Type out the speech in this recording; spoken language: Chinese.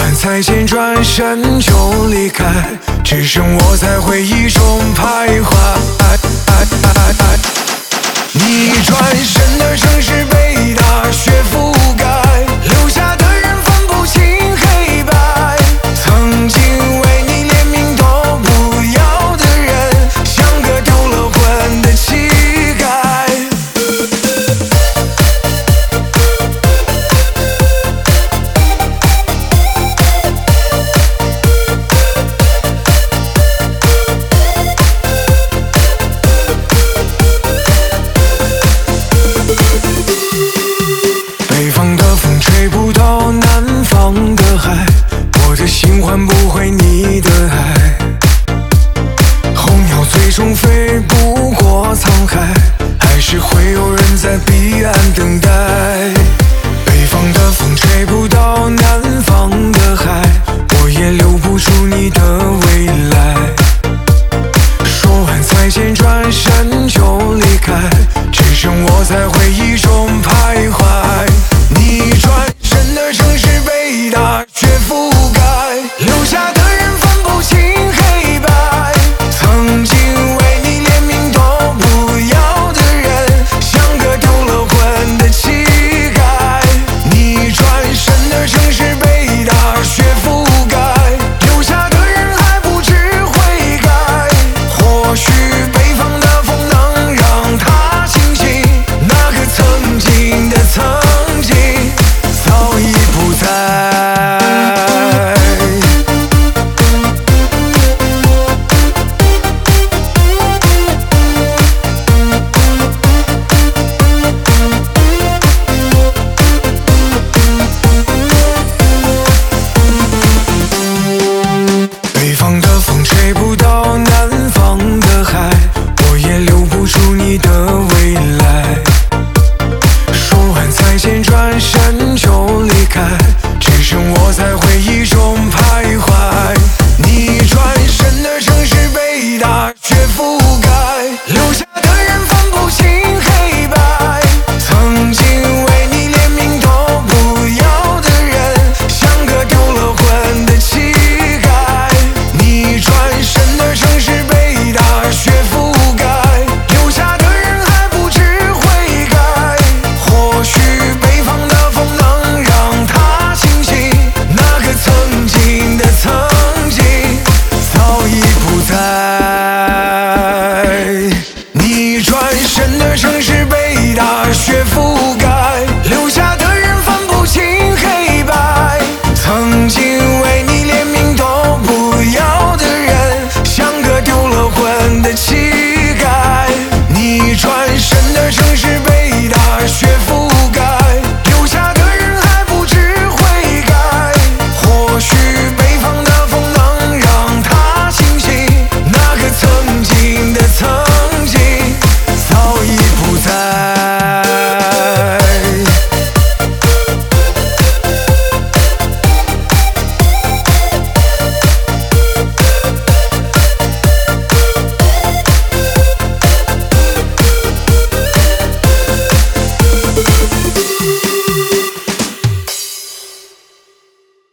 完再见，转身就离开，只剩我在回忆中徘徊。你转身的城市被大雪覆盖，留下的人分不清黑白。曾经为你连命都不要的人，像个丢了魂的乞丐。北方的风吹不到南方的海，我的心换不回你的爱。候鸟最终飞不过沧海，还是会有人在彼岸等待。北方的风吹不到南方的海，我也留不住你的未来。说完再见，转身就离开，只剩我在回忆中徘徊。你转身的城市被大雪覆盖，留下的人分不清黑白。曾经为你连命都不要的人，像个丢了魂的乞丐。你转身的城市被大雪覆盖，留下的人还不知悔改。或许北方的风能让他清醒，那个曾经的曾经早已不在。北方的风吹不到南方的海，我也留不住你的未来。说完再见，转身就